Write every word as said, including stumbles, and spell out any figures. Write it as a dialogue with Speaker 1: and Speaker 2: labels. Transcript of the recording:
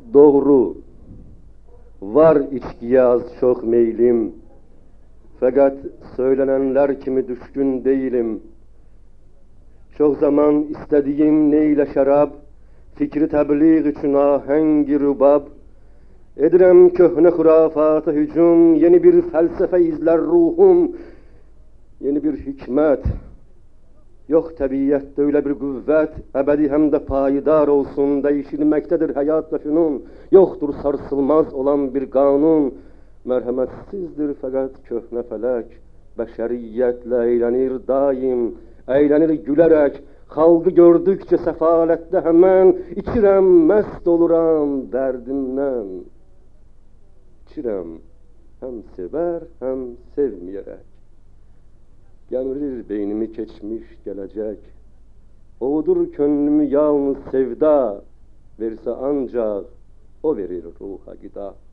Speaker 1: Doğru, var içkiye az çok meylim, fakat söylenenler kimi düşkün değilim. Çok zaman istediğim neyle şarab, fikri tebliğ için ahengi rubab, edirem köhne hurafata hücum, yeni bir felsefe izler ruhum, yeni bir hikmet. Yok tabiiyette öyle bir kuvvet, ebedi hem de payidar olsun, değişilmektedir hayat ve fünun. Yoktur sarsılmaz olan bir kanun, merhametsizdir fakat köhne felek. Beşeriyetle eğlenir daim, eğlenir gülerek, halkı gördükçe sefalette hemen, içirem mest oluram derdimden. İçirem hem sever hem sevmeyerek. Gəmirir beynimi keçmiş gelecek, oğudur könlümü yalnız sevda, verse ancak o verir ruha gıda.